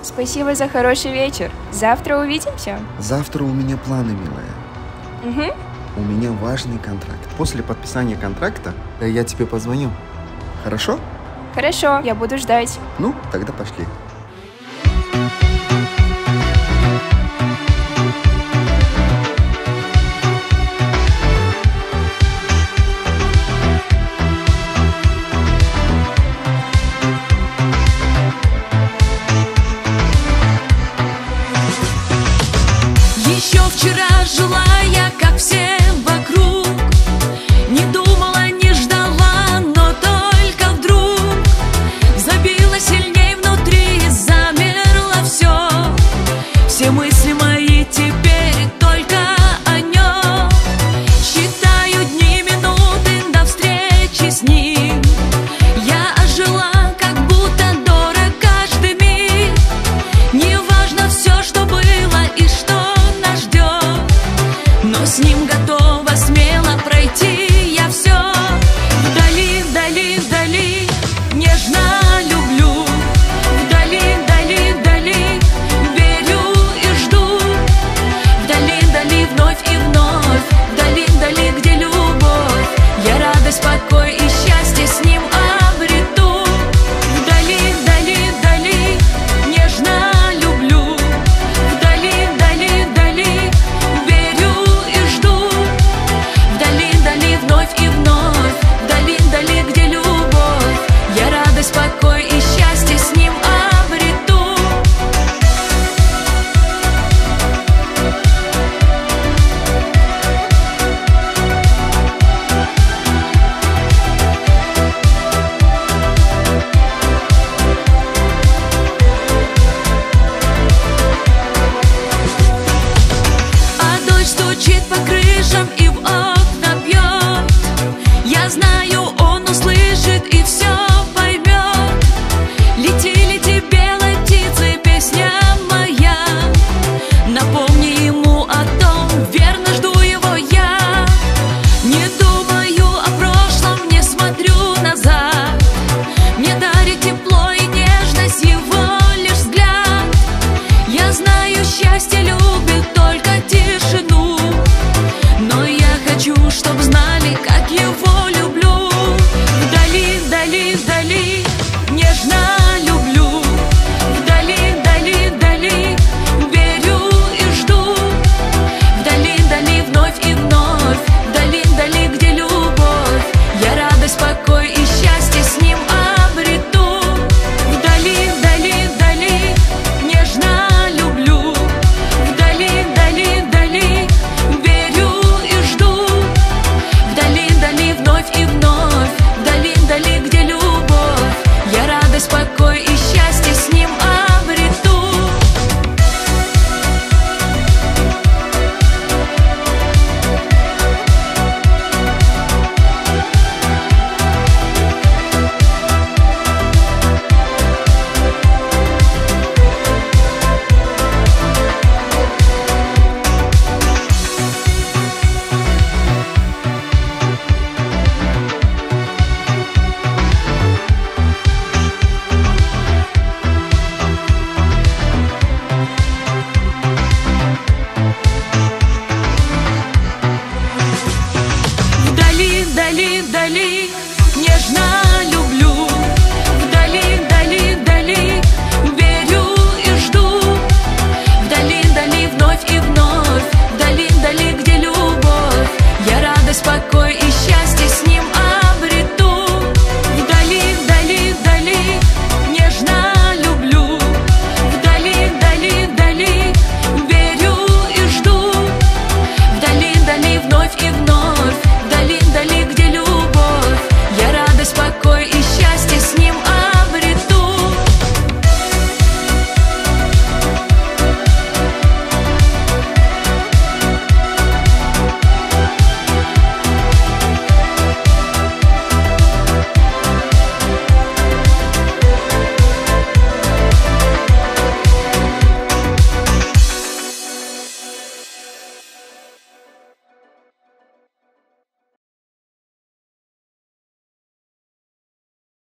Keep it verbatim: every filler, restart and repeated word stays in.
Спасибо за хороший вечер. Завтра увидимся. Завтра у меня планы, милая. Угу. У меня важный контракт. После подписания контракта я тебе позвоню. Хорошо? Хорошо, я буду ждать. Ну, тогда пошли. Еще вчера жила я, как все вокруг, не думала, не ждала, но только вдруг забила сильней внутри, замерло все. Все мысли мои теперь только о нем. Считаю дни, минуты до встречи с ним. Я ожила, как будто дорог каждый миг. Неважно все, что было и что нас ждет, но с ним готова смело пройти я все. Вдали, вдали, вдали нежно люблю. Вдали, вдали, вдали верю и жду. Вдали, вдали вновь и вновь. Вдали, вдали, где любовь, я радость, покой и счастье с ним обрету. Вдали, вдали, вдали нежно люблю. Вдали, вдали, вдали верю и жду. Вдали, вдали вновь и вновь. Вдали, вдали, где любовь, я радость, покой и счастье с ним обрету. А дождь стучит по крышам и в окна бьет. Я знаю, он услышит и все поймет. Лети, лети, белой птицы, песня моя. Напомни ему о том, верно жду его я. Не думаю о прошлом, не смотрю назад. Мне дарит тепло и нежность его лишь взгляд. Я знаю, счастье любит только тишину, но я хочу, чтоб знали, как его люблю. Вдали, вдали, вдали нежно люблю. Вдали, вдали, вдали верю и жду. Вдали, вдали вновь и вновь. Вдали, вдали, где любовь, я радость, покой и счастье с ним обрету. Вдали, вдали, вдали нежно люблю. Вдали, вдали, вдали верю и жду. Вдали, вдали вновь и вновь. Вдали, вдали, где любовь, я радость, покой и